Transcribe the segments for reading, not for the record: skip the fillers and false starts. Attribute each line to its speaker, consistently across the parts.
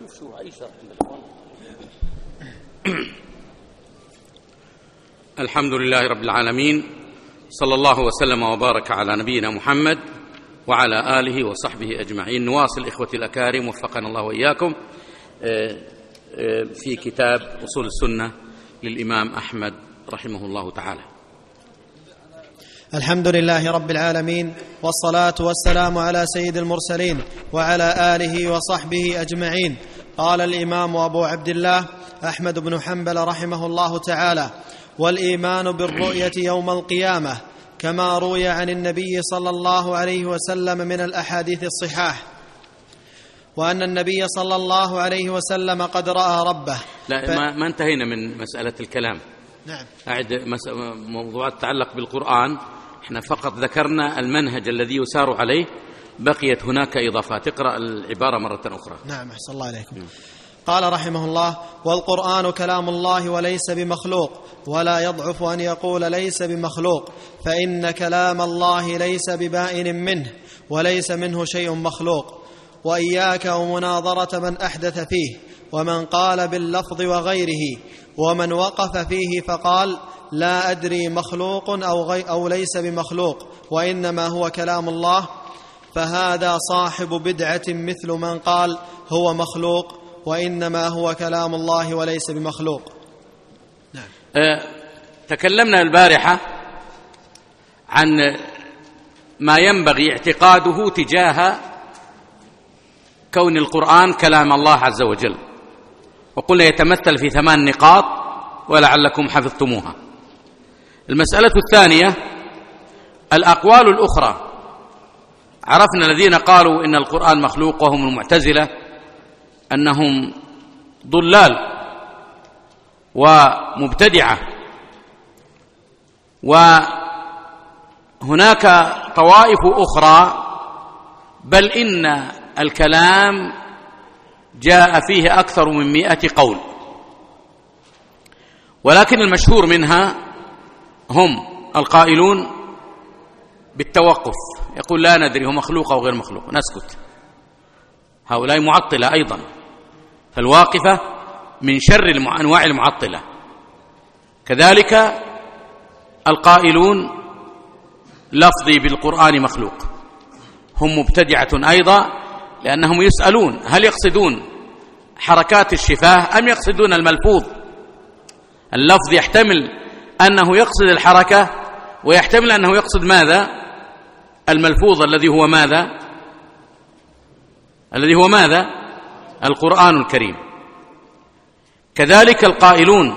Speaker 1: الحمد لله رب العالمين، صلى الله وسلم وبارك على نبينا محمد وعلى آله وصحبه أجمعين. نواصل إخوتي الأكارم وفقنا الله وإياكم في كتاب أصول السنة للإمام أحمد رحمه الله تعالى.
Speaker 2: الحمد لله رب العالمين، والصلاة والسلام على سيد المرسلين وعلى آله وصحبه أجمعين. قال الإمام أبو عبد الله أحمد بن حنبل رحمه الله تعالى: والإيمان بالرؤية يوم القيامة كما روي عن النبي صلى الله عليه وسلم من الأحاديث الصحاح، وأن النبي صلى الله عليه وسلم قد رأى ربه.
Speaker 1: لا ما انتهينا من مسألة الكلام.
Speaker 2: نعم.
Speaker 1: أعد موضوعات تتعلق بالقرآن، احنا فقط ذكرنا المنهج الذي يسار عليه، بقيت هناك إضافات. اقرأ العبارة مرة أخرى.
Speaker 2: نعم، أحسن الله عليكم. قال رحمه الله: والقرآن كلام الله وليس بمخلوق، ولا يضعف أن يقول ليس بمخلوق، فإن كلام الله ليس ببائن منه، وليس منه شيء مخلوق. وإياك ومناظرة من أحدث فيه، ومن قال باللفظ وغيره، ومن وقف فيه فقال لا أدري مخلوق أو ليس بمخلوق، وإنما هو كلام الله، فهذا صاحب بدعة مثل من قال هو مخلوق وإنما هو كلام الله وليس بمخلوق.
Speaker 1: نعم. تكلمنا البارحة عن ما ينبغي اعتقاده تجاه كون القرآن كلام الله عز وجل، وقلنا يتمثل في 8 نقاط ولعلكم حفظتموها. المسألة الثانية الأقوال الأخرى. عرفنا الذين قالوا إن القرآن مخلوق وهم المعتزلة أنهم ضلال ومبتدعة، وهناك طوائف أخرى بل إن الكلام جاء فيه أكثر من 100 قول، ولكن المشهور منها هم القائلون بالتوقف، يقول لا ندري هو مخلوق أو غير مخلوق، نسكت. هؤلاء معطلة أيضا، فالواقفة من شر أنواع المعطلة. كذلك القائلون لفظي بالقرآن مخلوق، هم مبتدعة أيضا، لأنهم يسألون هل يقصدون حركات الشفاه أم يقصدون الملفوظ؟ اللفظ يحتمل أنه يقصد الحركة، ويحتمل أنه يقصد ماذا؟ الملفوظ الذي هو ماذا؟ القرآن الكريم. كذلك القائلون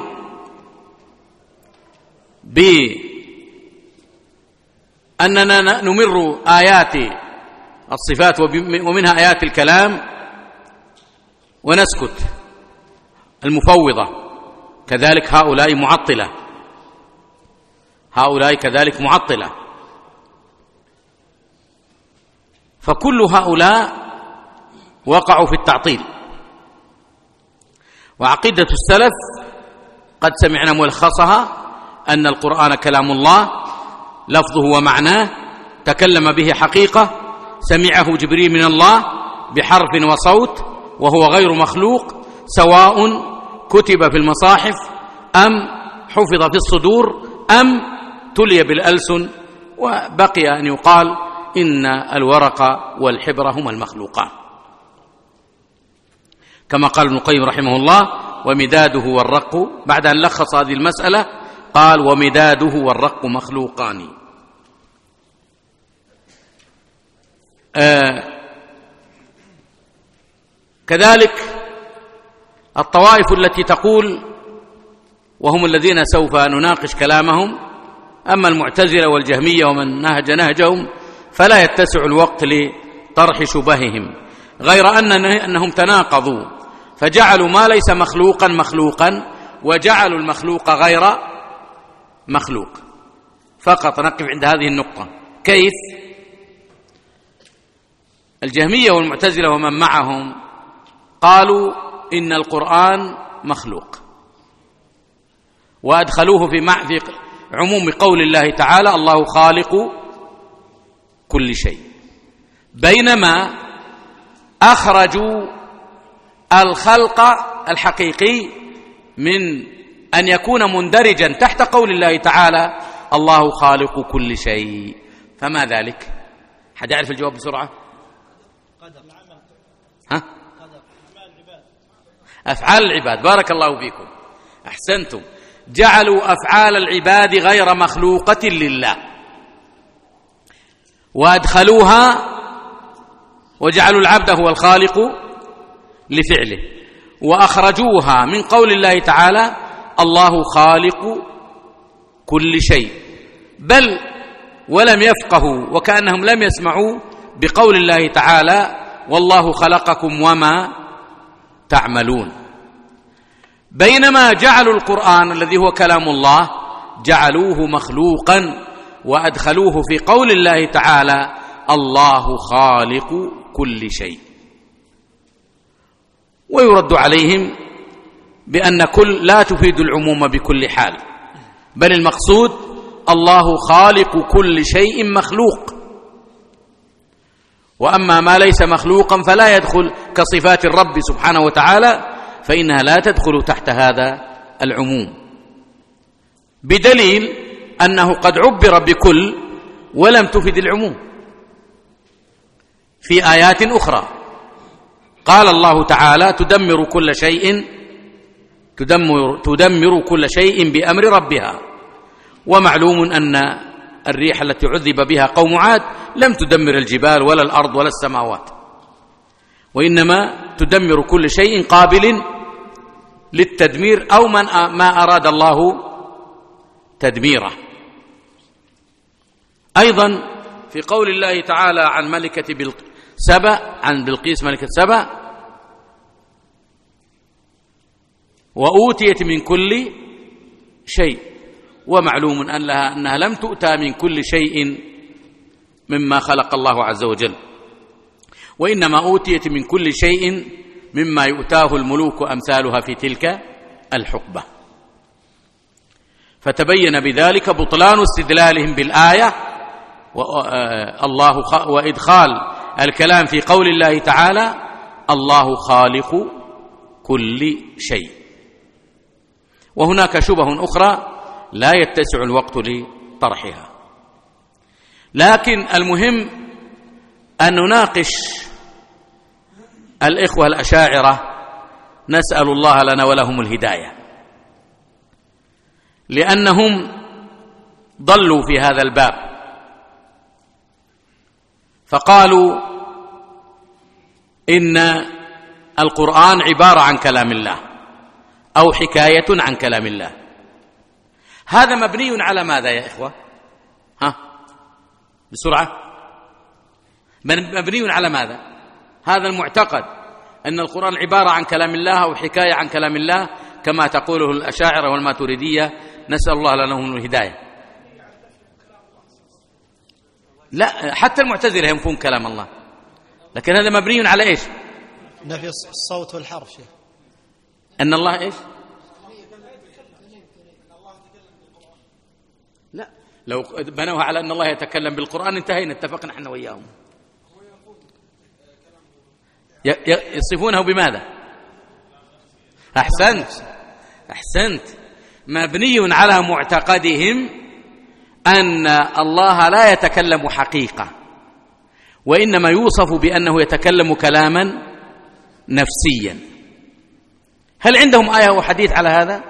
Speaker 1: بأننا نمر آيات الصفات ومنها آيات الكلام ونسكت، المفوضة كذلك هؤلاء معطلة، فكل هؤلاء وقعوا في التعطيل. وعقيدة السلف قد سمعنا ملخصها أن القرآن كلام الله، لفظه ومعناه، تكلم به حقيقة، سمعه جبريل من الله بحرف وصوت، وهو غير مخلوق، سواء كتب في المصاحف أم حفظ في الصدور أم تلي بالألسن، وبقي أن يقال إن الورق والحبر هما المخلوقان، كما قال ابن القيم رحمه الله: ومداده والرق. بعد أن لخص هذه المسألة قال: ومداده والرق مخلوقان. كذلك الطوائف التي تقول، وهم الذين سوف نناقش كلامهم، أما المعتزلة والجهمية ومن نهج نهجهم فلا يتسع الوقت لطرح شبههم، غير أنهم تناقضوا فجعلوا ما ليس مخلوقا مخلوقا، وجعلوا المخلوق غير مخلوق. فقط نقف عند هذه النقطة. كيف؟ الجهمية والمعتزلة ومن معهم قالوا إن القرآن مخلوق، وأدخلوه في عموم قول الله تعالى: الله خالق كل شيء، بينما أخرجوا الخلق الحقيقي من أن يكون مندرجا تحت قول الله تعالى الله خالق كل شيء. فما ذلك؟ حد يعرف الجواب بسرعة؟ ها؟ أفعال العباد. بارك الله فيكم، أحسنتم. جعلوا أفعال العباد غير مخلوقة لله وأدخلوها وجعلوا العبد هو الخالق لفعله، وأخرجوها من قول الله تعالى الله خالق كل شيء، بل ولم يفقهوا وكأنهم لم يسمعوا بقول الله تعالى والله خلقكم وما تعملون. بينما جعلوا القرآن الذي هو كلام الله جعلوه مخلوقا وأدخلوه في قول الله تعالى الله خالق كل شيء. ويرد عليهم بأن كل لا تفيد العموم بكل حال، بل المقصود الله خالق كل شيء مخلوق، وأما ما ليس مخلوقا فلا يدخل كصفات الرب سبحانه وتعالى فإنها لا تدخل تحت هذا العموم، بدليل أنه قد عبر بكل ولم تفد العموم في آيات أخرى. قال الله تعالى تدمر كل شيء بأمر ربها، ومعلوم أن الريح التي عذب بها قوم عاد لم تدمر الجبال ولا الأرض ولا السماوات، وإنما تدمر كل شيء قابل للتدمير أو ما أراد الله تدميره. أيضا في قول الله تعالى عن ملكة سبأ، عن بلقيس ملكة سبأ وأوتيت من كل شيء، ومعلوم أنها لم تؤتى من كل شيء مما خلق الله عز وجل، وإنما أوتيت من كل شيء مما يؤتاه الملوك أمثالها في تلك الحقبة. فتبين بذلك بطلان استدلالهم بالآية وإدخال الكلام في قول الله تعالى الله خالق كل شيء. وهناك شبه أخرى لا يتسع الوقت لطرحها، لكن المهم أن نناقش الإخوة الأشاعرة، نسأل الله لنا ولهم الهداية، لأنهم ضلوا في هذا الباب، فقالوا إن القرآن عبارة عن كلام الله أو حكاية عن كلام الله. هذا مبني على ماذا يا إخوة؟ بسرعة، مبني على ماذا؟ هذا المعتقد أن القرآن عبارة عن كلام الله أو حكاية عن كلام الله كما تقوله الأشاعرة والماتريدية، نسأل الله لهم الهداية. لا، حتى المعتزلة ينفون كلام الله، لكن هذا مبني على إيش؟
Speaker 2: نفي الصوت والحرف.
Speaker 1: أن الله إيش؟ لا، لو بنوها على أن الله يتكلم بالقرآن انتهينا، اتفقنا احنا وإياهم. يصفونه بماذا؟ أحسنت، مبني على معتقدهم أن الله لا يتكلم حقيقة، وإنما يوصف بأنه يتكلم كلاما نفسيا. هل عندهم آية وحديث على هذا؟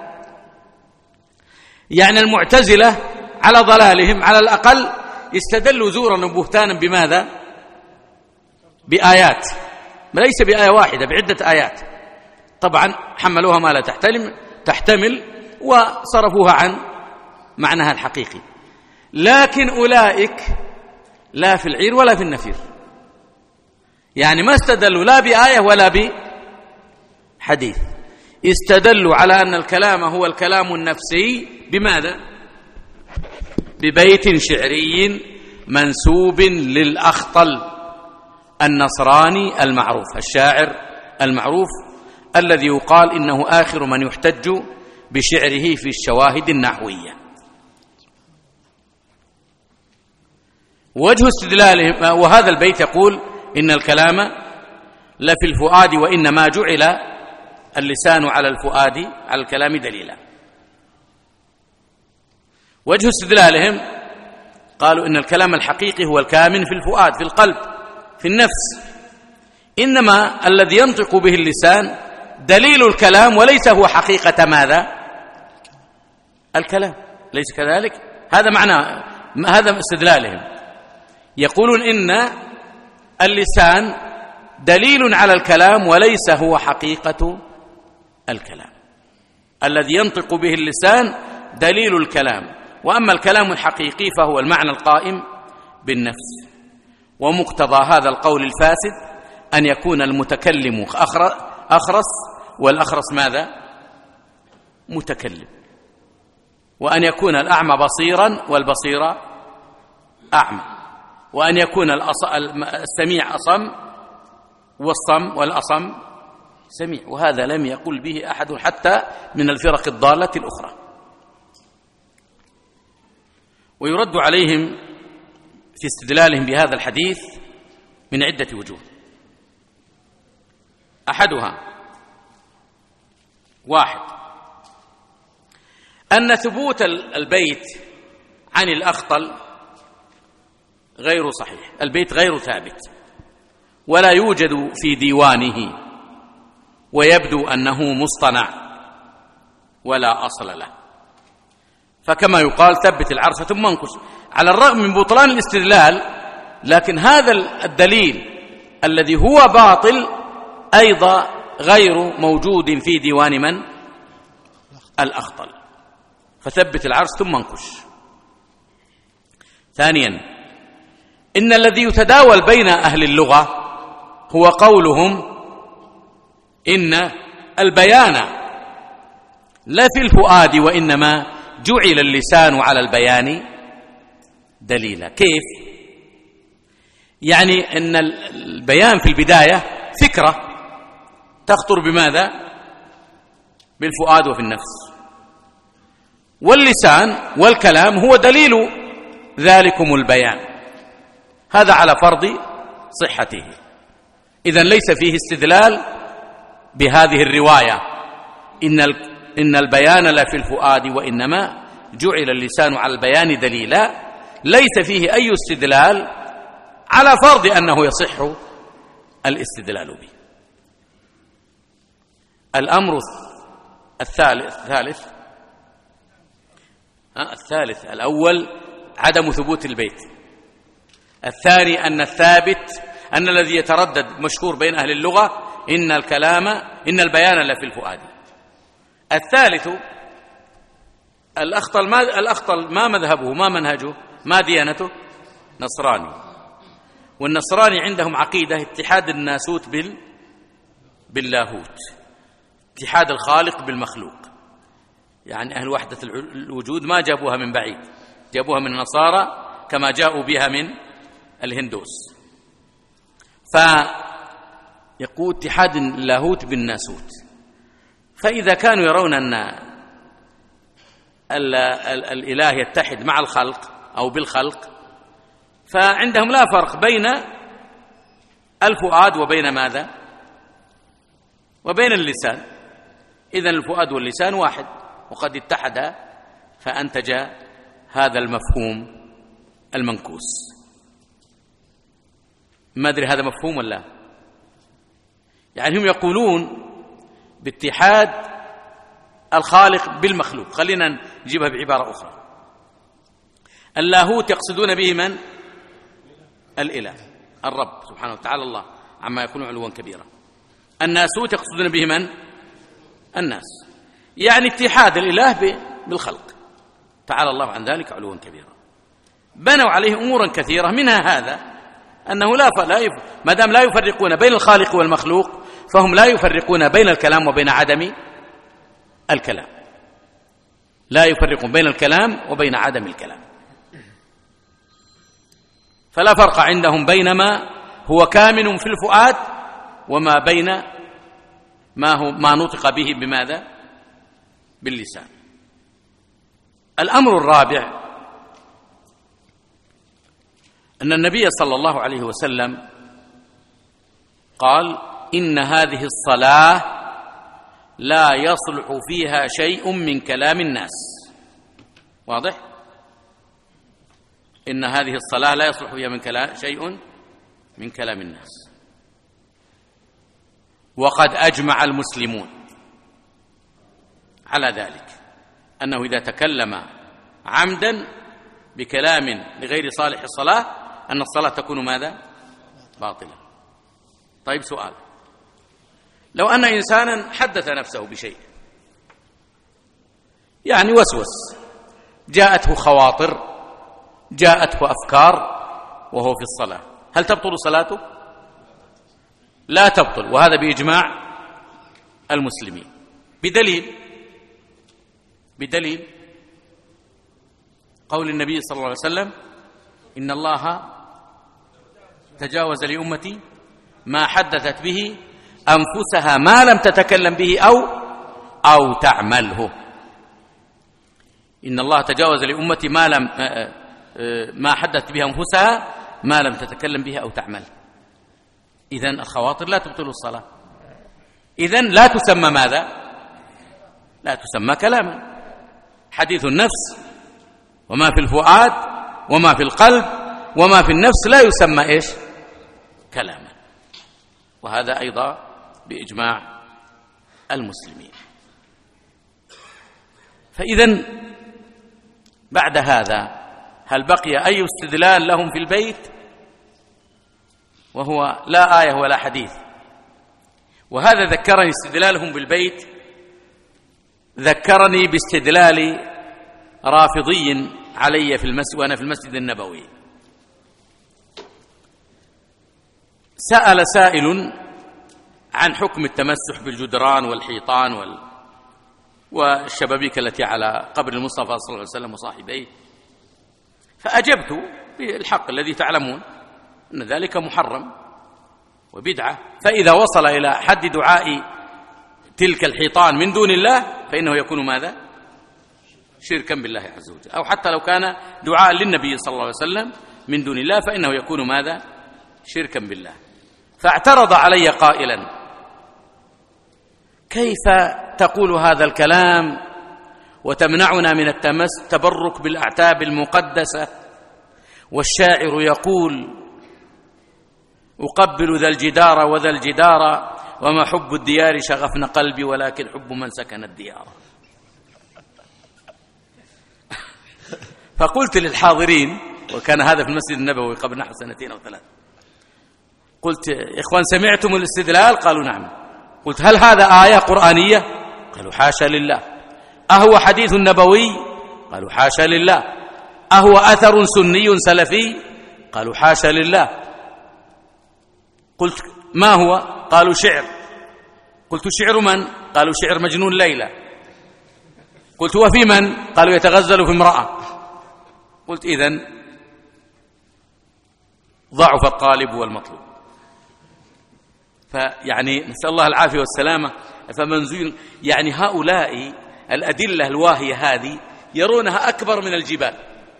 Speaker 1: يعني المعتزلة على ضلالهم على الأقل استدلوا زورا وبهتانا بماذا؟ بآيات، ليس بآية واحدة، بعدة آيات، طبعا حملوها ما لا تحتمل وصرفوها عن معناها الحقيقي. لكن أولئك لا في العير ولا في النفير، يعني ما استدلوا لا بآية ولا بحديث، استدلوا على أن الكلام هو الكلام النفسي بماذا؟ ببيت شعري منسوب للأخطل النصراني المعروف، الشاعر المعروف الذي يقال إنه آخر من يحتج بشعره في الشواهد النحوية. وجه استدلالهم، وهذا البيت يقول إن الكلام لا في الفؤاد وإنما جعل اللسان على الفؤاد على الكلام دليلا. وجه استدلالهم قالوا إن الكلام الحقيقي هو الكامن في الفؤاد، في القلب، في النفس، إنما الذي ينطق به اللسان دليل الكلام وليس هو حقيقة ماذا؟ الكلام، ليس كذلك؟ هذا معنى، هذا استدلالهم. يقولون إن اللسان دليل على الكلام وليس هو حقيقة الكلام. الذي ينطق به اللسان دليل الكلام، وأما الكلام الحقيقي فهو المعنى القائم بالنفس. ومقتضى هذا القول الفاسد أن يكون المتكلم أخرس، والأخرس ماذا؟ متكلم، وأن يكون الأعمى بصيرا والبصير أعمى، وأن يكون السميع أصم والأصم سميع. وهذا لم يقل به أحد حتى من الفرق الضالة الأخرى. ويرد عليهم في استدلالهم بهذا الحديث من عدة وجوه. أحدها: واحد، أن ثبوت البيت عن الأخطل غير صحيح، البيت غير ثابت ولا يوجد في ديوانه، ويبدو أنه مصطنع ولا أصل له، فكما يقال ثبت العرش ثم انكس، على الرغم من بطلان الاستدلال، لكن هذا الدليل الذي هو باطل أيضا غير موجود في ديوان من؟ الأخطل، فثبت العرش ثم انكش. ثانيا، إن الذي يتداول بين أهل اللغة هو قولهم إن البيان لا في الفؤاد وإنما جعل اللسان على البيان دليلا. كيف؟ يعني أن البيان في البداية فكرة تخطر بماذا؟ بالفؤاد وفي النفس، واللسان والكلام هو دليل ذلكم البيان، هذا على فرض صحته. إذن ليس فيه استدلال بهذه الرواية إن البيان لا في الفؤاد وإنما جعل اللسان على البيان دليلا، ليس فيه أي استدلال على فرض أنه يصح الاستدلال به. الأمر الثالث الأول عدم ثبوت البيت. الثاني أن الثابت، أن الذي يتردد مشهور بين أهل اللغة إن البيان لا في الفؤاد. الثالث الأخطل ما مذهبه، ما منهجه، ما ديانته؟ نصراني، والنصراني عندهم عقيدة اتحاد الناسوت باللاهوت، اتحاد الخالق بالمخلوق، يعني أهل وحدة الوجود ما جابوها من بعيد، جابوها من النصارى كما جاءوا بها من الهندوس. فيقول اتحاد اللاهوت بالناسوت. فإذا كانوا يرون أن الإله يتحد مع الخلق أو بالخلق، فعندهم لا فرق بين الفؤاد وبين ماذا؟ وبين اللسان. إذن الفؤاد واللسان واحد، وقد اتحدا فأنتج هذا المفهوم المنكوس. ما أدري هذا مفهوم ولا؟ يعني هم يقولون باتحاد الخالق بالمخلوق. خلينا نجيبها بعبارة أخرى. اللاهوت يقصدون به من؟ الإله، الرب سبحانه وتعالى، الله عما يكون علوا كبيرا. الناسوت يقصدون به من؟ الناس، يعني اتحاد الإله بالخلق، تعالى الله عن ذلك علوا كبيرا. بنوا عليه أمورا كثيرة، منها هذا أنه ما دام لا يفرقون بين الخالق والمخلوق، فهم لا يفرقون بين الكلام وبين عدم الكلام، لا يفرقون بين الكلام وبين عدم الكلام. فلا فرق عندهم بين ما هو كامن في الفؤاد وما بين ما نطق به بماذا؟ باللسان. الأمر الرابع أن النبي صلى الله عليه وسلم قال: إن هذه الصلاة لا يصلح فيها شيء من كلام الناس. واضح؟ إن هذه الصلاة لا يصلح فيها شيء من كلام الناس. وقد أجمع المسلمون على ذلك، أنه إذا تكلم عمدا بكلام لغير صالح الصلاة أن الصلاة تكون ماذا؟ باطلة. طيب سؤال: لو أن إنسانا حدث نفسه بشيء، يعني وسوس، جاءته خواطر، جاءته أفكار وهو في الصلاة، هل تبطل صلاته؟ لا تبطل، وهذا بإجماع المسلمين. بدليل قول النبي صلى الله عليه وسلم: إن الله تجاوز لأمتي ما حدثت به أنفسها ما لم تتكلم به أو تعمله. إن الله تجاوز لأمتي ما حدثت به أنفسها ما لم تتكلم به أو تعمل. إذن الخواطر لا تبطل الصلاة. إذن لا تسمى ماذا؟ لا تسمى كلاما. حديث النفس وما في الفؤاد وما في القلب وما في النفس لا يسمى إيش؟ كلاما. وهذا أيضا بإجماع المسلمين. فإذن بعد هذا هل بقي أي استدلال لهم في البيت وهو لا آية ولا حديث؟ وهذا ذكرني استدلالهم بالبيت، ذكرني باستدلال رافضي علي في المسجد وأنا في المسجد النبوي. سأل سائل عن حكم التمسح بالجدران والحيطان والشبابيك التي على قبر المصطفى صلى الله عليه وسلم وصاحبيه، فأجبت بالحق الذي تعلمون أن ذلك محرم وبدعة، فإذا وصل إلى حد دعاء تلك الحيطان من دون الله فإنه يكون ماذا؟ شركا بالله عز وجل. أو حتى لو كان دعاء للنبي صلى الله عليه وسلم من دون الله فإنه يكون ماذا؟ شركا بالله. فاعترض علي قائلا: كيف تقول هذا الكلام وتمنعنا من التبرك بالأعتاب المقدسة، والشاعر يقول: أقبل ذا الجدار وذا الجدار وما حب الديار شغفن قلبي ولكن حب من سكن الديار. فقلت للحاضرين، وكان هذا في المسجد النبوي قبل نحو 2 أو 3، قلت: يا إخوان سمعتم الاستدلال؟ قالوا نعم. قلت: هل هذا آية قرآنية؟ قالوا حاشا لله. أهو حديث نبوي؟ قالوا حاشا لله. أهو أثر سني سلفي؟ قالوا حاشا لله. قلت: ما هو؟ قالوا شعر. قلت: شعر من؟ قالوا شعر مجنون ليلى. قلت: وفي من؟ قالوا يتغزل في امرأة. قلت: إذن ضعف الطالب والمطلوب. فيعني نسأل الله العافية والسلامة. فمنزول يعني هؤلاء الأدلة الواهية هذه يرونها أكبر من الجبال،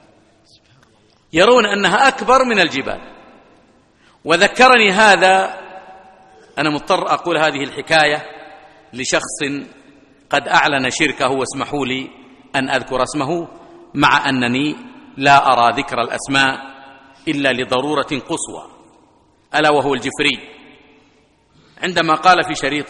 Speaker 1: يرون أنها أكبر من الجبال. وذكرني هذا، أنا مضطر أقول هذه الحكاية لشخص قد أعلن شركه، واسمحوا لي أن أذكر اسمه مع أنني لا أرى ذكر الأسماء إلا لضرورة قصوى، ألا وهو الجفري. عندما قال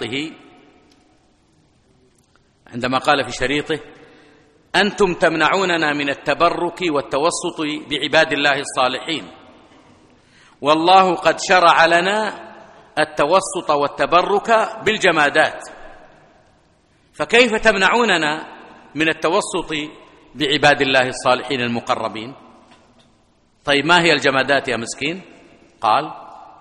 Speaker 1: في شريطه: أنتم تمنعوننا من التبرك والتوسط بعباد الله الصالحين، والله قد شرع لنا التوسط والتبرك بالجمادات، فكيف تمنعوننا من التوسط بعباد الله الصالحين المقربين؟ طيب ما هي الجمادات يا مسكين؟ قال: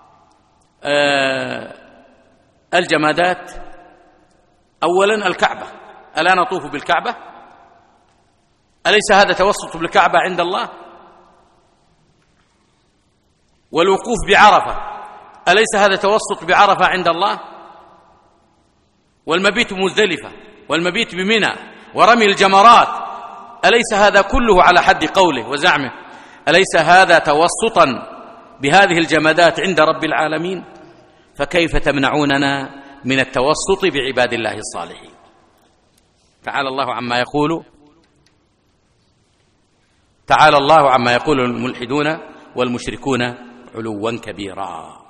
Speaker 1: الجمادات أولا الكعبة، ألا نطوف بالكعبة؟ أليس هذا توسط بالكعبة عند الله؟ والوقوف بعرفة، أليس هذا توسط بعرفة عند الله؟ والمبيت بمزدلفة والمبيت بمنى ورمي الجمرات، أليس هذا كله على حد قوله وزعمه أليس هذا توسطا بهذه الجمادات عند رب العالمين؟ فكيف تمنعوننا من التوسط بعباد الله الصالحين؟ تعالى الله عما يقول الملحدون والمشركون علوا كبيرا.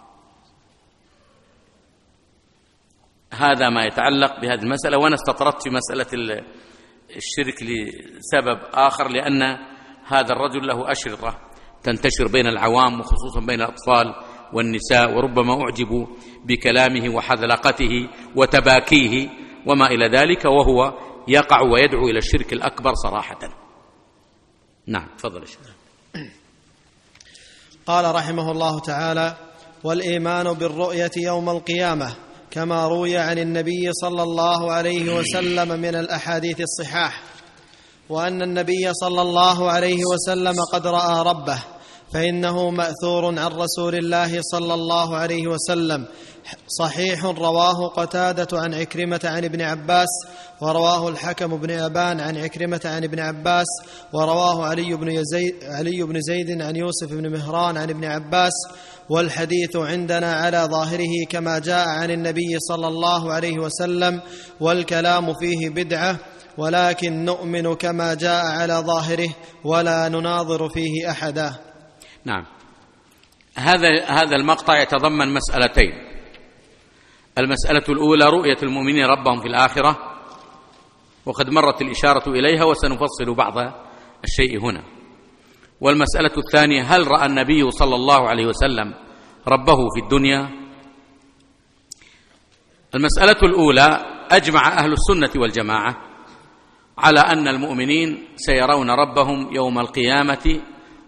Speaker 1: هذا ما يتعلق بهذه المسألة. وأنا استطردت في مسألة الشرك لسبب آخر، لأن هذا الرجل له أشرطة تنتشر بين العوام وخصوصا بين الأطفال والنساء، وربما أعجبوا بكلامه وحذلقته وتباكيه وما إلى ذلك، وهو يقع ويدعو إلى الشرك الأكبر صراحة. نعم، تفضل الشيخ.
Speaker 2: قال رحمه الله تعالى: والإيمان بالرؤية يوم القيامة كما روي عن النبي صلى الله عليه وسلم من الأحاديث الصحاح، وأن النبي صلى الله عليه وسلم قد رأى ربه، فإنه مأثور عن رسول الله صلى الله عليه وسلم، صحيح رواه قتادة عن عكرمة عن ابن عباس، ورواه الحكم بن أبان عن عكرمة عن ابن عباس، ورواه علي بن زيد عن يوسف بن مهران عن ابن عباس. والحديث عندنا على ظاهره كما جاء عن النبي صلى الله عليه وسلم، والكلام فيه بدعة، ولكن نؤمن كما جاء على ظاهره ولا نناظر فيه أحدا.
Speaker 1: نعم، هذا المقطع يتضمن مسألتين. المسألة الأولى رؤية المؤمنين ربهم في الآخرة، وقد مرت الإشارة إليها وسنفصل بعض الشيء هنا. والمسألة الثانية: هل رأى النبي صلى الله عليه وسلم ربه في الدنيا؟ المسألة الأولى: أجمع أهل السنة والجماعة على أن المؤمنين سيرون ربهم يوم القيامة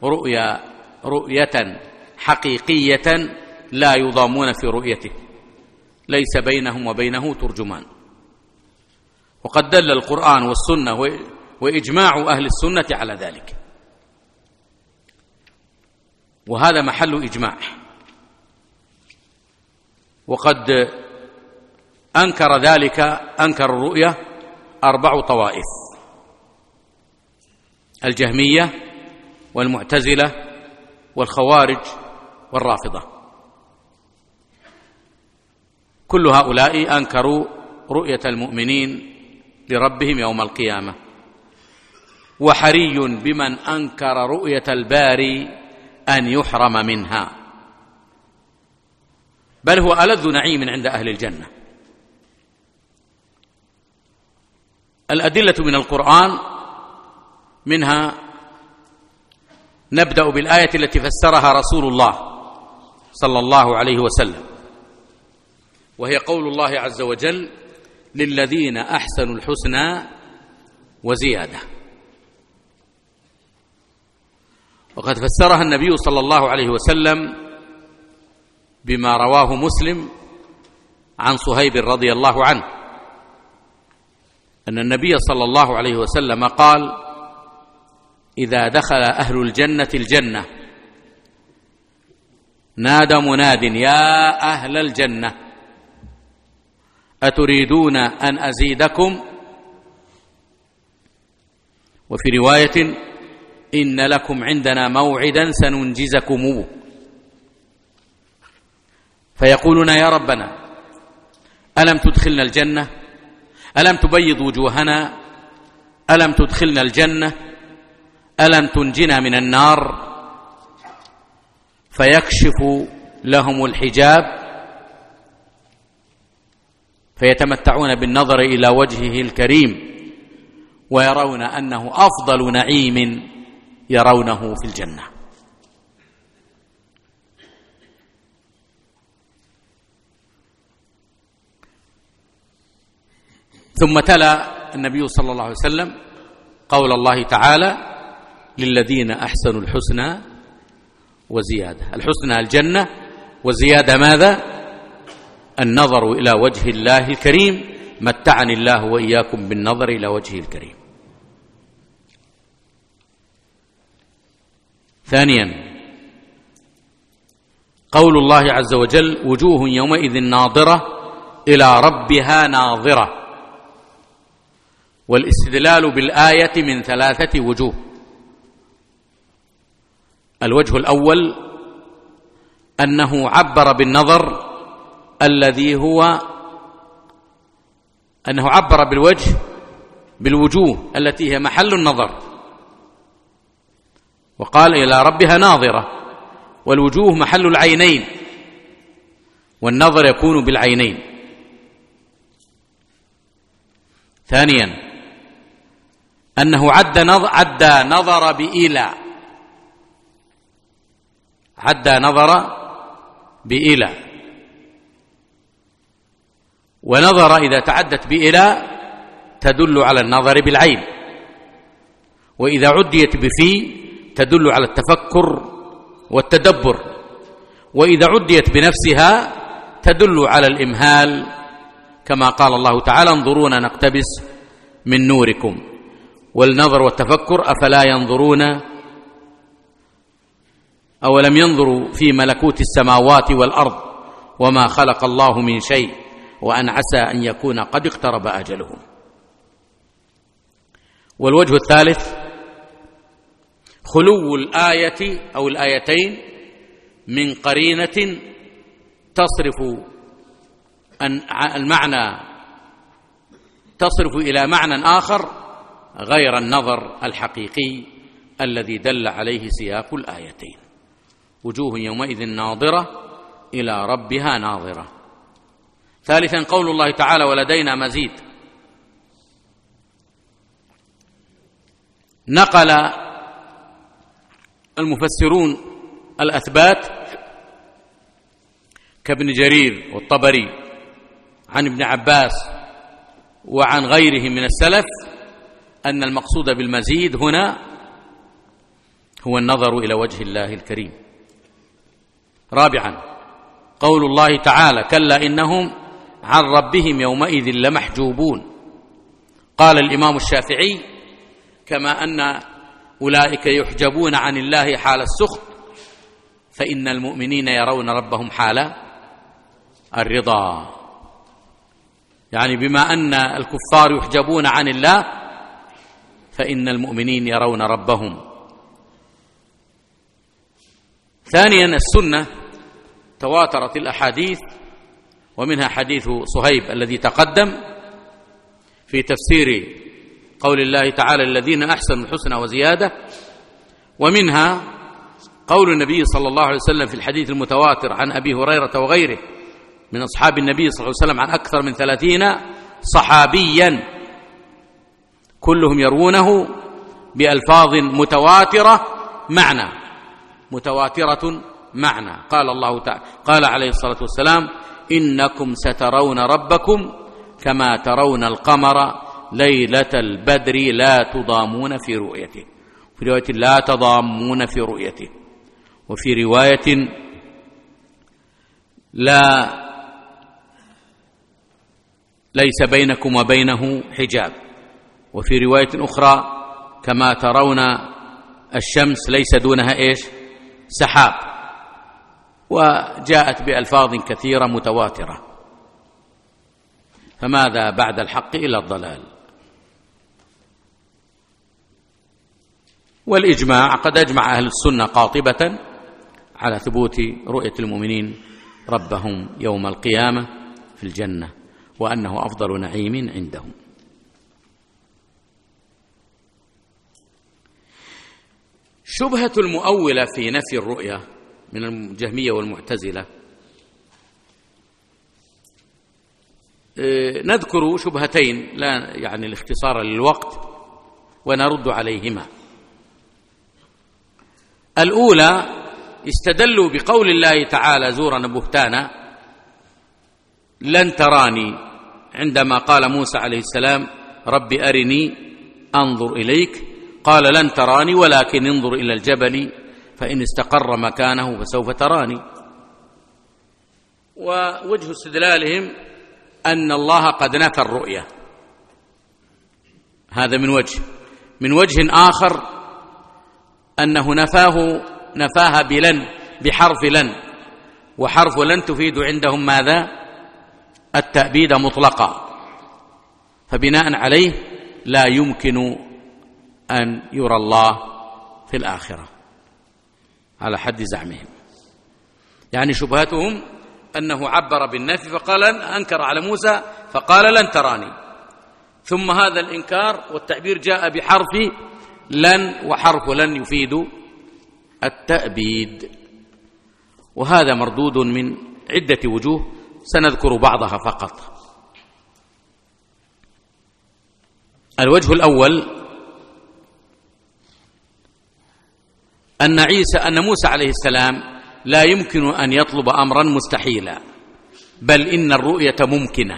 Speaker 1: رؤية حقيقية لا يضامون في رؤيته، ليس بينهم وبينه ترجمان. وقد دل القرآن والسنة وإجماع أهل السنة على ذلك، وهذا محل إجماع. وقد أنكر الرؤية 4 طوائف: الجهمية والمعتزلة والخوارج والرافضة. كل هؤلاء أنكروا رؤية المؤمنين لربهم يوم القيامة. وحري بمن أنكر رؤية الباري أن يحرم منها، بل هو ألذ نعيم عند أهل الجنة. الأدلة من القرآن، منها نبدأ بالآية التي فسرها رسول الله صلى الله عليه وسلم، وهي قول الله عز وجل: للذين أحسنوا الحسنى وزيادة. وقد فسرها النبي صلى الله عليه وسلم بما رواه مسلم عن صهيب رضي الله عنه أن النبي صلى الله عليه وسلم قال: إذا دخل أهل الجنة الجنة نادى مناد: يا أهل الجنة أتريدون أن أزيدكم؟ وفي رواية: إن لكم عندنا موعدا سننجزكموه. فيقولون: يا ربنا، ألم تدخلنا الجنة؟ ألم تبيض وجوهنا؟ ألم تدخلنا الجنة؟ ألم تنجنا من النار؟ فيكشف لهم الحجاب فيتمتعون بالنظر إلى وجهه الكريم، ويرون أنه أفضل نعيم يرونه في الجنة. ثم تلا النبي صلى الله عليه وسلم قول الله تعالى: للذين أحسنوا الحسنى وزيادة. الحسنى الجنة، وزيادة ماذا؟ النظر إلى وجه الله الكريم. متعني الله وإياكم بالنظر إلى وجهه الكريم. ثانيا، قول الله عز وجل: وجوه يومئذ ناظرة إلى ربها ناظرة. والاستدلال بالآية من 3 وجوه. الوجه الأول أنه عبر بالنظر الذي هو أنه عبر بالوجوه التي هي محل النظر، وقال إلى ربها ناظرة، والوجوه محل العينين، والنظر يكون بالعينين. ثانيا أنه عد نظر بإلى، عد نظر بإلى، ونظر إذا تعدت بإلى تدل على النظر بالعين، وإذا عديت بفي تدل على التفكر والتدبر، وإذا عديت بنفسها تدل على الإمهال، كما قال الله تعالى: انظرونا نقتبس من نوركم. والنظر والتفكر: أفلا ينظرون أولم ينظروا في ملكوت السماوات والأرض وما خلق الله من شيء وأن عسى أن يكون قد اقترب أجلهم. والوجه الثالث خلو الآية أو الآيتين من قرينة تصرف المعنى، تصرف إلى معنى آخر غير النظر الحقيقي الذي دل عليه سياق الآيتين. وجوه يومئذ ناظرة إلى ربها ناظرة. ثالثا قول الله تعالى: ولدينا مزيد. نقل المفسرون الأثبات كابن جرير والطبري عن ابن عباس وعن غيره من السلف أن المقصود بالمزيد هنا هو النظر إلى وجه الله الكريم. رابعا قول الله تعالى: كلا إنهم عن ربهم يومئذ لمحجوبون. قال الإمام الشافعي: كما أن أولئك يحجبون عن الله حال السخط، فإن المؤمنين يرون ربهم حال الرضا. يعني بما أن الكفار يحجبون عن الله فإن المؤمنين يرون ربهم. ثانيا السنة تواترت الأحاديث، ومنها حديث صهيب الذي تقدم في تفسير قول الله تعالى: الذين أحسنوا الحسنى وزيادة، ومنها قول النبي صلى الله عليه وسلم في الحديث المتواتر عن أبي هريرة وغيره من أصحاب النبي صلى الله عليه وسلم عن أكثر من 30 صحابيا كلهم يروونه بألفاظ متواترة معنى. قال الله تعالى، قال عليه الصلاة والسلام: إنكم سترون ربكم كما ترون القمر ليلة البدر لا تضامون في رؤيته، في رواية لا تضامون في رؤيته، وفي رواية ليس بينكم وبينه حجاب، وفي رواية أخرى كما ترون الشمس ليس دونها سحاب، وجاءت بألفاظ كثيرة متواترة. فماذا بعد الحق إلى الضلال؟ والإجماع قد أجمع أهل السنة قاطبة على ثبوت رؤية المؤمنين ربهم يوم القيامة في الجنة، وأنه أفضل نعيم عندهم. شبهة المؤولة في نفي الرؤية من الجهمية والمعتزلة، نذكر شبهتين لا يعني الاختصار للوقت ونرد عليهما. الأولى استدلوا بقول الله تعالى زورا بهتانا: لن تراني، عندما قال موسى عليه السلام: رب أرني أنظر إليك، قال: لن تراني ولكن انظر إلى الجبل فإن استقر مكانه فسوف تراني. ووجه استدلالهم أن الله قد نفى الرؤية، هذا من وجه آخر أنه نفاها بحرف لن، وحرف لن تفيد عندهم ماذا؟ التأبيد مطلقا، فبناء عليه لا يمكن أن يرى الله في الآخرة على حد زعمهم. يعني شبهتهم أنه عبر بالنفي فقال أنكر على موسى فقال لن تراني، ثم هذا الإنكار والتعبير جاء بحرف لن، وحرف لن يفيد التأبيد، وهذا مردود من عدة وجوه سنذكر بعضها فقط. الوجه الأول أن موسى عليه السلام لا يمكن أن يطلب أمرا مستحيلا، بل إن الرؤية ممكنة،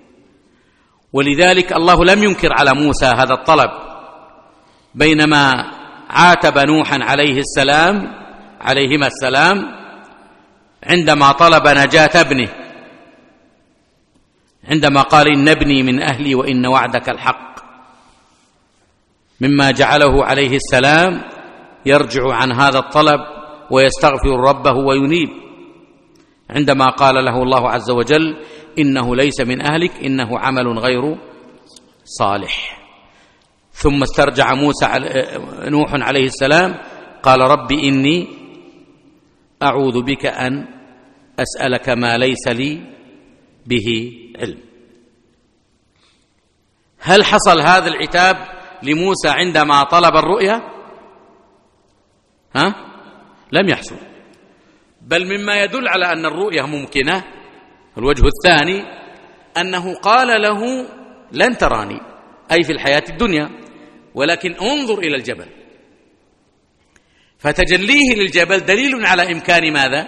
Speaker 1: ولذلك الله لم ينكر على موسى هذا الطلب، بينما عاتب نوحا عليهما السلام عندما طلب نجاة ابنه، عندما قال إن ابني من أهلي وإن وعدك الحق، مما جعله عليه السلام يرجع عن هذا الطلب ويستغفر ربه وينيب، عندما قال له الله عز وجل إنه ليس من أهلك إنه عمل غير صالح. ثم استرجع نوح عليه السلام قال رب إني أعوذ بك أن أسألك ما ليس لي به علم. هل حصل هذا العتاب لموسى عندما طلب الرؤيا؟ لم يحصل، بل مما يدل على أن الرؤيا ممكنة الوجه الثاني أنه قال له لن تراني أي في الحياة الدنيا، ولكن انظر إلى الجبل، فتجليه للجبل دليل على إمكان ماذا؟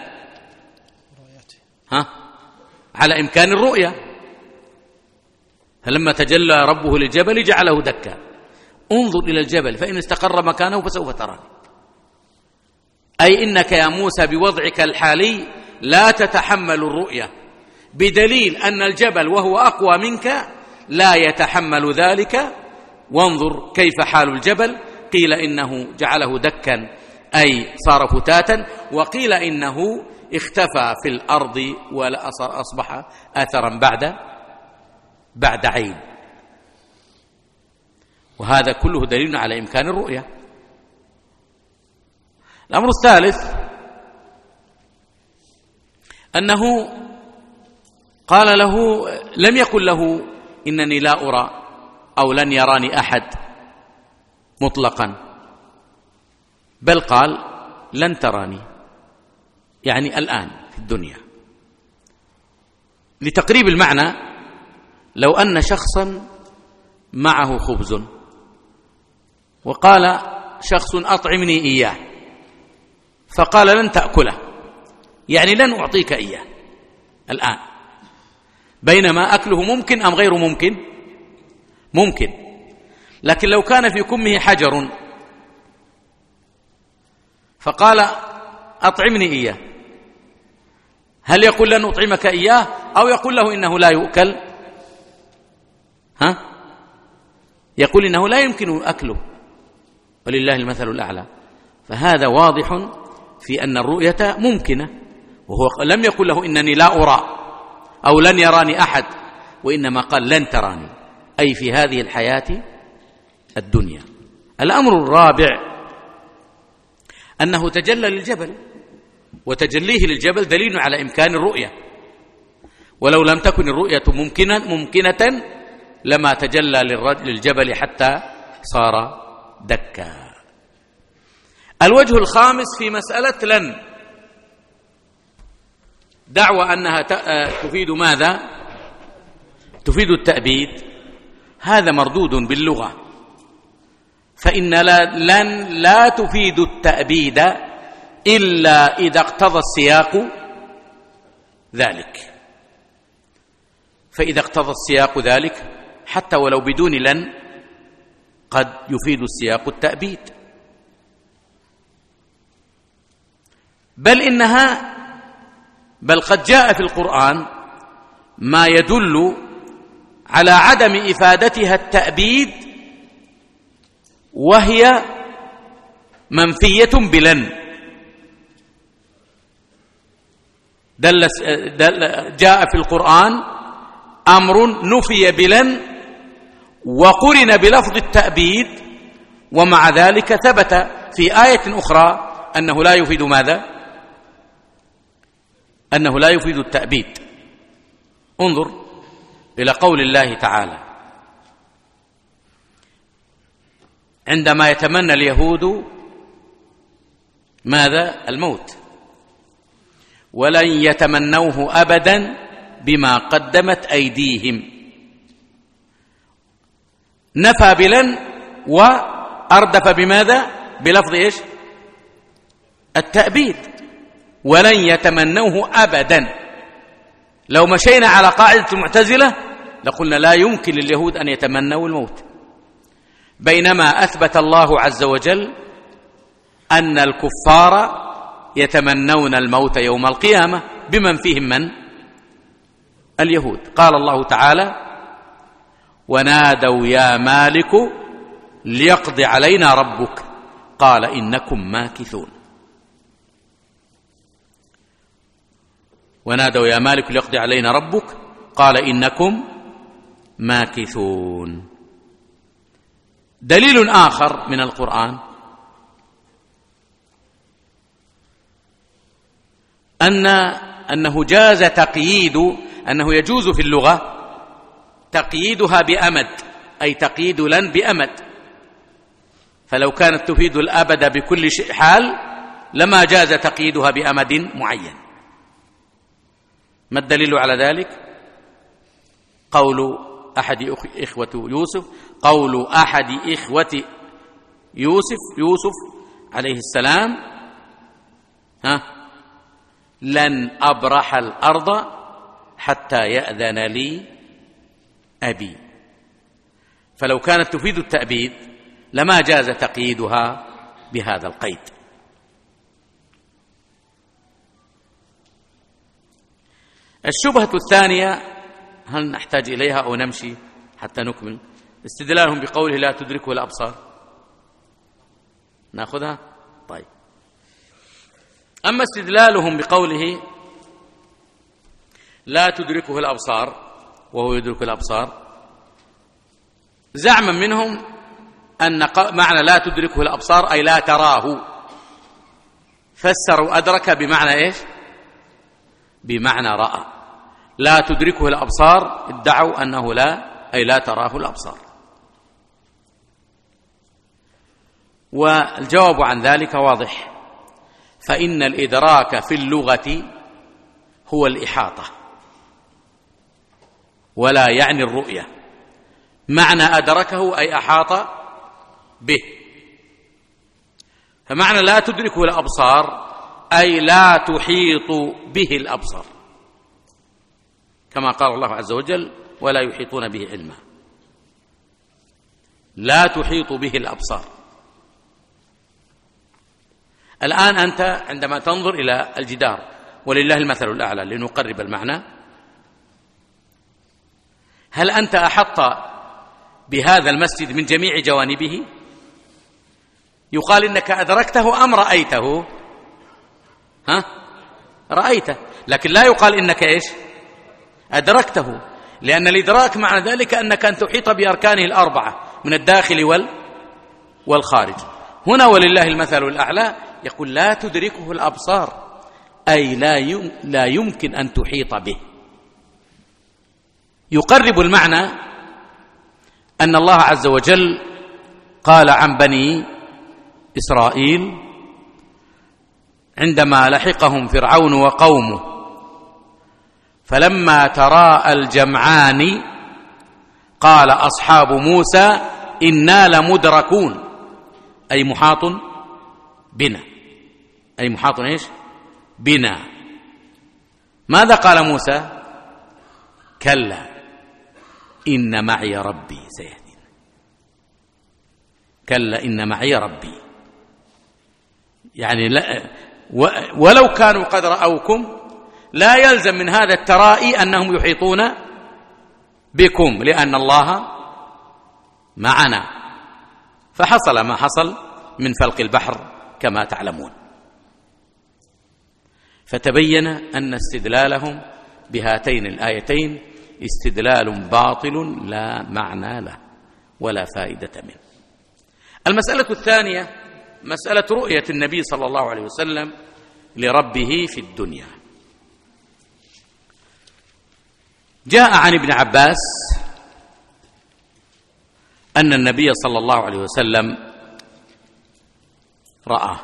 Speaker 1: على إمكان الرؤيا. فلما تجلى ربه للجبل جعله دكا، انظر إلى الجبل فإن استقر مكانه فسوف تراني، أي إنك يا موسى بوضعك الحالي لا تتحمل الرؤية، بدليل أن الجبل وهو أقوى منك لا يتحمل ذلك، وانظر كيف حال الجبل، قيل إنه جعله دكا أي صار فتاتا، وقيل إنه اختفى في الأرض ولا أصبح آثرا بعد عين، وهذا كله دليل على إمكان الرؤية. الأمر الثالث أنه قال له لم يقل له إنني لا أرى أو لن يراني أحد مطلقا، بل قال لن تراني يعني الآن في الدنيا. لتقريب المعنى، لو أن شخصا معه خبز وقال شخص أطعمني إياه، فقال لن تأكله يعني لن أعطيك إياه الآن، بينما أكله ممكن أم غير ممكن؟ ممكن. لكن لو كان في كمه حجر فقال أطعمني إياه، هل يقول لن أطعمك إياه أو يقول له إنه لا يؤكل؟ يقول إنه لا يمكن أكله، ولله المثل الأعلى. فهذا واضح في أن الرؤية ممكنة، وهو لم يقل له إنني لا أرى أو لن يراني أحد، وإنما قال لن تراني أي في هذه الحياة الدنيا. الأمر الرابع أنه تجلى للجبل، وتجليه للجبل دليل على إمكان الرؤية، ولو لم تكن الرؤية ممكنة لما تجلى للجبل حتى صار دكا. الوجه الخامس في مسألة لن، دعوى أنها تفيد ماذا؟ تفيد التأبيد، هذا مردود باللغة، فإن لن لا تفيد التأبيد إلا إذا اقتضى السياق ذلك، فإذا اقتضى السياق ذلك حتى ولو بدون لن قد يفيد السياق التأبيد، بل قد جاء في القرآن ما يدل على عدم إفادتها التأبيد وهي منفية بلن. جاء في القرآن أمر نفي بلن وقرن بلفظ التأبيد، ومع ذلك ثبت في آية أخرى أنه لا يفيد ماذا؟ أنه لا يفيد التأبيد. انظر إلى قول الله تعالى عندما يتمنى اليهود ماذا؟ الموت، ولن يتمنوه أبدا بما قدمت أيديهم. نفى بلن وأردف بماذا؟ بلفظ إيش؟ التأبيد. ولن يتمنوه أبدا. لو مشينا على قاعدة المعتزلة لقلنا لا يمكن لليهود أن يتمنوا الموت، بينما أثبت الله عز وجل أن الكفار يتمنون الموت يوم القيامة بمن فيهم من؟ اليهود. قال الله تعالى ونادوا يا مالك ليقضي علينا ربك قال إنكم ماكثون. ونادوا يا مالك ليقضي علينا ربك قال إنكم ماكثون. دليل آخر من القرآن أنه جاز تقييد، أنه يجوز في اللغة تقييدها بأمد، أي تقييد لن بأمد، فلو كانت تفيد الأبد بكل حال لما جاز تقييدها بأمد معين. ما الدليل على ذلك؟ قول أحد إخوة يوسف، قول أحد إخوة يوسف عليه السلام لن أبرح الأرض حتى يأذن لي أبي. فلو كانت تفيد التأبيد لما جاز تقييدها بهذا القيد. الشبهة الثانية، هل نحتاج إليها أو نمشي حتى نكمل؟ استدلالهم بقوله لا تدركه الأبصار، نأخذها؟ طيب. أما استدلالهم بقوله لا تدركه الأبصار وهو يدرك الأبصار، زعما منهم أن معنى لا تدركه الأبصار أي لا تراه، فسروا أدرك بمعنى إيش؟ بمعنى رأى. لا تدركه الأبصار ادعوا أنه لا تراه الأبصار. والجواب عن ذلك واضح، فإن الإدراك في اللغة هو الإحاطة ولا يعني الرؤية. معنى أدركه أي أحاط به. فمعنى لا تدركه الأبصار أي لا تحيط به الأبصار، كما قال الله عز وجل ولا يحيطون به علما. لا تحيط به الأبصار. الآن أنت عندما تنظر إلى الجدار، ولله المثل الأعلى لنقرب المعنى، هل أنت أحط بهذا المسجد من جميع جوانبه؟ يقال إنك أدركته أم رأيته؟ رأيته، لكن لا يقال إنك إيش؟ أدركته، لأن الإدراك معنى ذلك أنك أن تحيط بأركانه الأربعة من الداخل والخارج. هنا ولله المثل الأعلى يقول لا تدركه الأبصار أي لا يمكن أن تحيط به. يقرب المعنى أن الله عز وجل قال عن بني إسرائيل عندما لحقهم فرعون وقومه فلما تراءى الجمعان قال أصحاب موسى إنا لمدركون أي محاط بنا، أي محاط إيش؟ بنا. ماذا قال موسى؟ كلا إن معي ربي سيهدين. كلا إن معي ربي، يعني ولو كانوا قد رأوكم لا يلزم من هذا الترائي أنهم يحيطون بكم، لأن الله معنا. فحصل ما حصل من فلق البحر كما تعلمون. فتبين أن استدلالهم بهاتين الآيتين استدلال باطل لا معنى له ولا فائدة منه. المسألة الثانية مسألة رؤية النبي صلى الله عليه وسلم لربه في الدنيا. جاء عن ابن عباس أن النبي صلى الله عليه وسلم رأى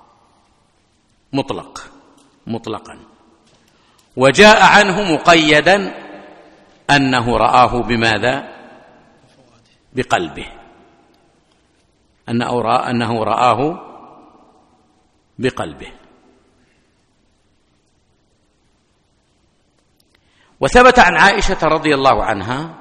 Speaker 1: مطلقا، وجاء عنه مقيدا أنه رآه بماذا؟ بقلبه، أنه رآه بقلبه. وثبت عن عائشة رضي الله عنها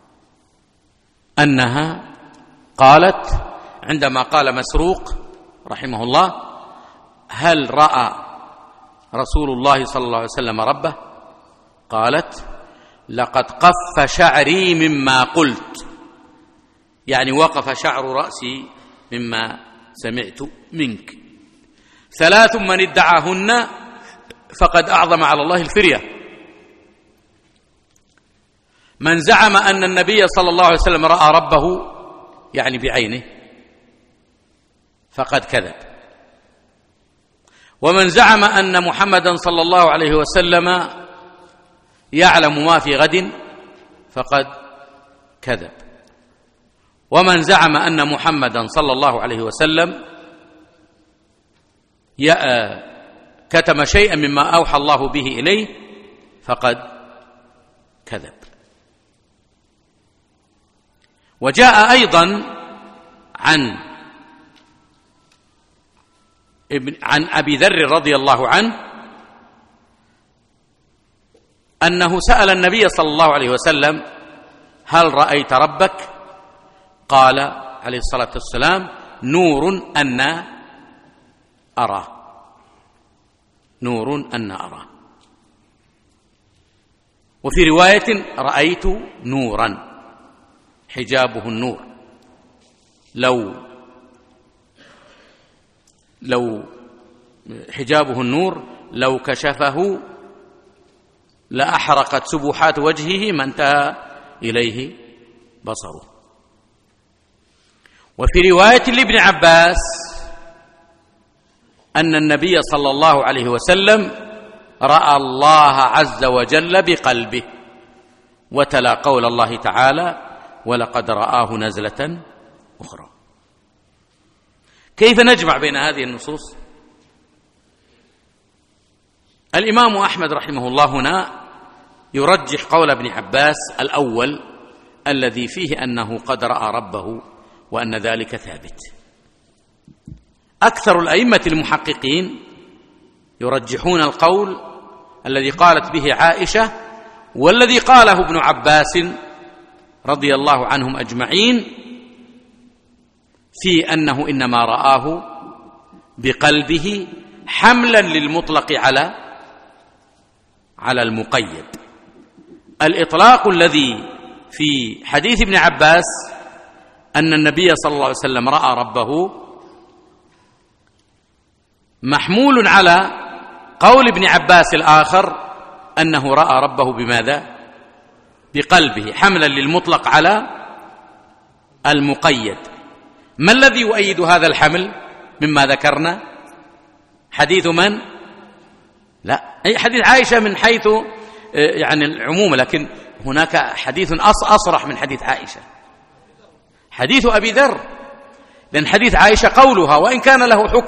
Speaker 1: أنها قالت عندما قال مسروق رحمه الله: هل رأى رسول الله صلى الله عليه وسلم ربه؟ قالت: لقد قف شعري مما قلت، يعني وقف شعر رأسي مما سمعت منك. 3 من ادعاهن فقد أعظم على الله الفرية: من زعم أن النبي صلى الله عليه وسلم رأى ربه يعني بعينه فقد كذب، ومن زعم أن محمدا صلى الله عليه وسلم يعلم ما في غد فقد كذب، ومن زعم أن محمدا صلى الله عليه وسلم كتم شيئا مما أوحى الله به إليه فقد كذب. وجاء أيضا عن أبي ذر رضي الله عنه أنه سأل النبي صلى الله عليه وسلم: هل رأيت ربك؟ قال عليه الصلاة والسلام: نور أن أرى. وفي رواية: رأيت نورا حجابه النور، لو حجابه النور لو كشفه لأحرقت سبحات وجهه ما انتهى إليه بصره. وفي رواية لابن عباس أن النبي صلى الله عليه وسلم رأى الله عز وجل بقلبه، وتلا قول الله تعالى: ولقد رآه نزلة أخرى. كيف نجمع بين هذه النصوص؟ الإمام أحمد رحمه الله هنا يرجح قول ابن عباس الأول الذي فيه أنه قد رأى ربه وأن ذلك ثابت. أكثر الأئمة المحققين يرجحون القول الذي قالت به عائشة والذي قاله ابن عباس رضي الله عنهم أجمعين في أنه إنما رآه بقلبه حملا للمطلق على المقيد. الإطلاق الذي في حديث ابن عباس أن النبي صلى الله عليه وسلم رأى ربه محمول على قول ابن عباس الآخر أنه رأى ربه بماذا؟ بقلبه، حملا للمطلق على المقيد. ما الذي يؤيد هذا الحمل مما ذكرنا؟ حديث من؟ لا، أي حديث عائشة من حيث يعني العموم، لكن هناك حديث أصرح من حديث عائشة، حديث أبي ذر، لأن حديث عائشة قولها وإن كان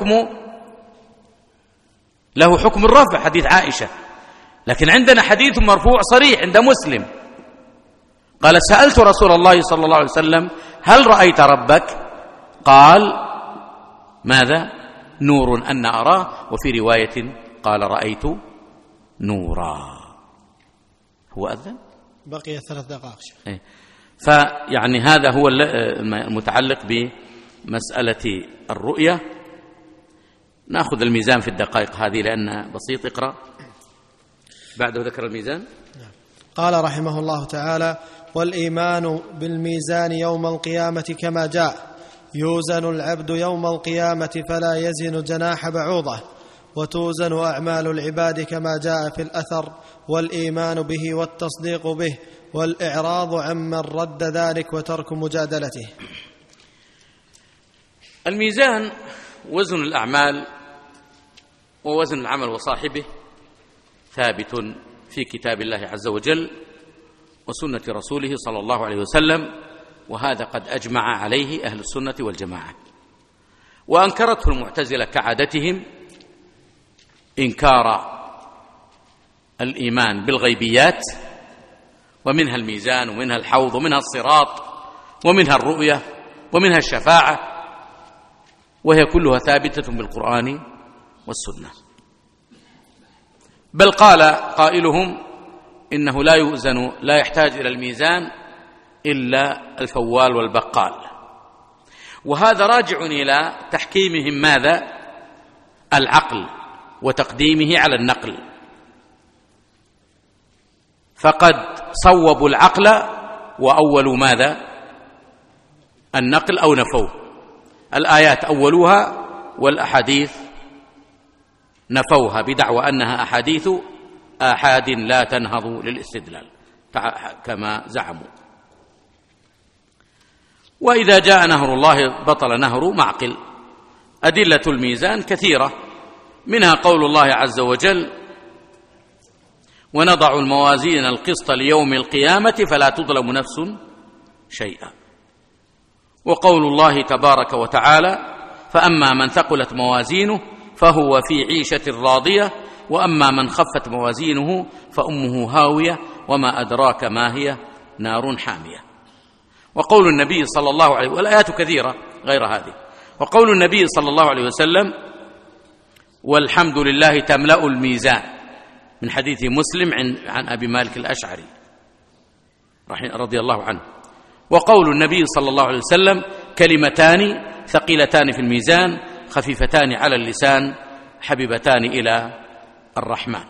Speaker 1: له حكم الرفع حديث عائشة، لكن عندنا حديث مرفوع صريح عند مسلم قال: سألت رسول الله صلى الله عليه وسلم: هل رأيت ربك؟ قال: ماذا؟ نور أن أراه. وفي رواية قال: رأيت نورا. هو أذن؟
Speaker 2: بقي 3 دقائق.
Speaker 1: فيعني هذا هو المتعلق بمسألة الرؤية. نأخذ الميزان في الدقائق هذه لأنها بسيط. اقرأ بعده ذكر الميزان.
Speaker 2: قال رحمه الله تعالى: والإيمان بالميزان يوم القيامة كما جاء: يوزن العبد يوم القيامة فلا يزن جناح بعوضة، وتوزن أعمال العباد كما جاء في الأثر، والإيمان به والتصديق به، والإعراض عمن رد ذلك وترك مجادلته.
Speaker 1: الميزان وزن الأعمال ووزن العمل وصاحبه ثابت في كتاب الله عز وجل، وسنة رسوله صلى الله عليه وسلم، وهذا قد أجمع عليه أهل السنة والجماعة. وأنكرته المعتزلة كعادتهم إنكار الإيمان بالغيبيات، ومنها الميزان، ومنها الحوض، ومنها الصراط، ومنها الرؤية، ومنها الشفاعة، وهي كلها ثابتة بالقرآن والسنة. بل قال قائلهم إنه لا يؤذن، لا يحتاج إلى الميزان إلا الفوال والبقال، وهذا راجع إلى تحكيمهم ماذا؟ العقل، وتقديمه على النقل، فقد صوبوا العقل وأولوا ماذا؟ النقل أو نفوه. الآيات أولوها والأحاديث نفوها بدعوى أنها أحاديث آحاد لا تنهض للاستدلال كما زعموا. وإذا جاء نهر الله بطل نهر معقل. أدلة الميزان كثيرة، منها قول الله عز وجل: ونضع الموازين القسط ليوم القيامة فلا تظلم نفس شيئا. وقول الله تبارك وتعالى: فأما من ثقلت موازينه فهو في عيشة راضية وأما من خفت موازينه فأمه هاوية وما أدراك ما هي نار حامية. وقول النبي صلى الله عليه وسلم، والآيات كثيرة غير هذه، وقول النبي صلى الله عليه وسلم: والحمد لله تملأ الميزان، من حديث مسلم عن أبي مالك الأشعري رضي الله عنه. وقول النبي صلى الله عليه وسلم: كلمتان ثقيلتان في الميزان خفيفتان على اللسان حبيبتان إلى الرحمن.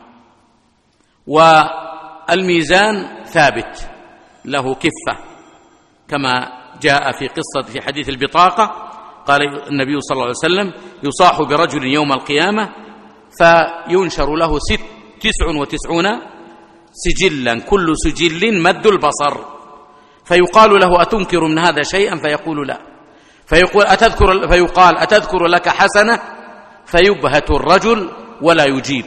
Speaker 1: والميزان ثابت له كفة، كما جاء في حديث البطاقة، قال النبي صلى الله عليه وسلم: يصاح برجل يوم القيامة فينشر له 99 سجلا كل سجل مد البصر، فيقال له: أتنكر من هذا شيئا؟ فيقول: لا. فيقال: أتذكر لك حسنة؟ فيبهت الرجل ولا يجيب.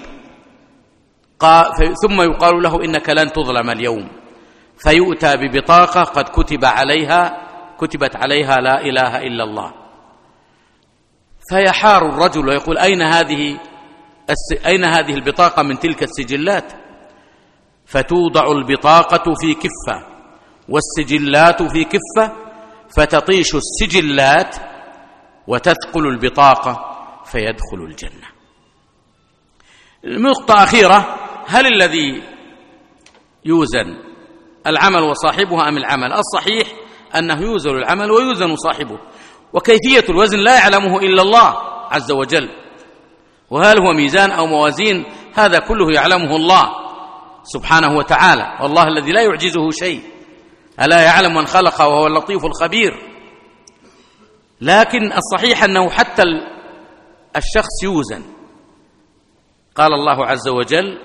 Speaker 1: ثم يقال له: إنك لن تظلم اليوم. فيؤتى ببطاقة قد كتبت عليها لا إله إلا الله، فيحار الرجل ويقول: أين هذه البطاقة من تلك السجلات؟ فتوضع البطاقة في كفة والسجلات في كفة، فتطيش السجلات وتثقل البطاقة فيدخل الجنة. نقطة أخيرة: هل الذي يوزن العمل وصاحبه أم العمل؟ الصحيح أنه يوزن العمل ويوزن صاحبه، وكيفية الوزن لا يعلمه إلا الله عز وجل. وهل هو ميزان أو موازين؟ هذا كله يعلمه الله سبحانه وتعالى، والله الذي لا يعجزه شيء. ألا يعلم من خلق وهو اللطيف الخبير. لكن الصحيح أنه حتى الشخص يوزن. قال الله عز وجل: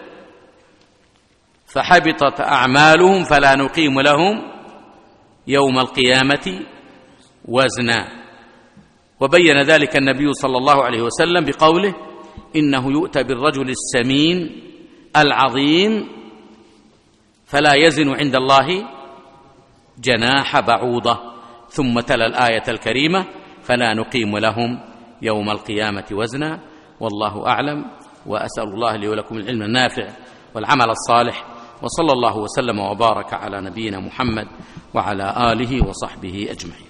Speaker 1: فحبطت أعمالهم فلا نقيم لهم يوم القيامة وزنا. وبين ذلك النبي صلى الله عليه وسلم بقوله: إنه يؤتى بالرجل السمين العظيم فلا يزن عند الله جناح بعوضة، ثم تلا الآية الكريمة: فلا نقيم لهم يوم القيامة وزنا. والله أعلم، وأسأل الله لي ولكم العلم النافع والعمل الصالح، وصلى الله وسلم وبارك على نبينا محمد وعلى آله وصحبه أجمعين.